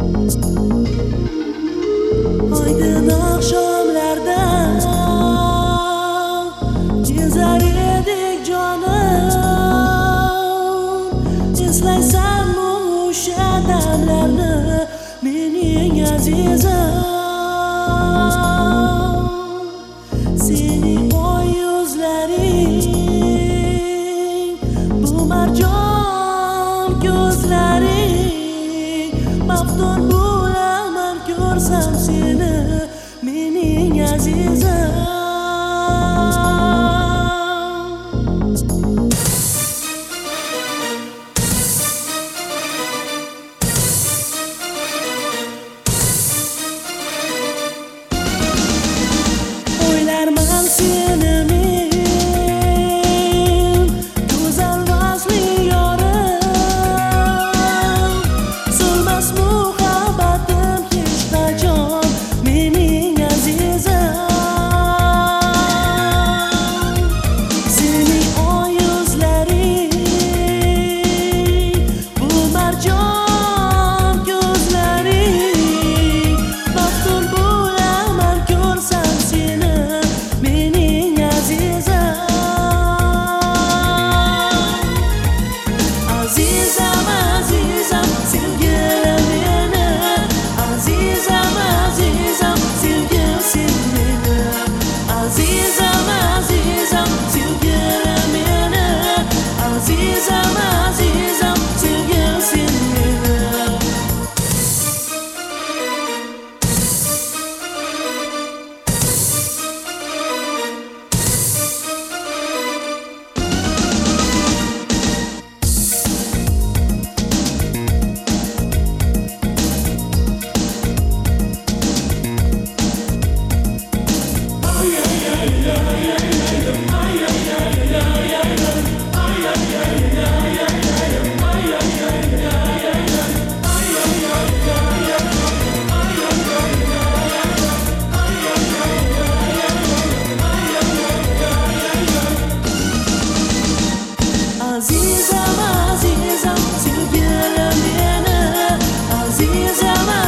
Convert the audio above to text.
Oydin oqshomlarda kezar edik jonim, eslaysanmi o'sha damlarni mening azizim? Sening oy yuzlaring, bu marjon ko'zlaring, maftun bo'laman ko'rsam seni mening azizim. O'ylarman seni men go'zal vasli yorim, so'lmas muhabbatim hech qachon mening azizim. Sening oy yuzlaring, bu marjon ko'zlaring, maftun bo'laman ko'rsam seni mening azizim. Azizam, azizam, sevgilim meni, azizam, azizam, sevgim sen meni, azizam, azizam, sevgilim meni, azizam, azizam, sevgim sen meni. Azizam, azizam, sevgilim meni, azizam,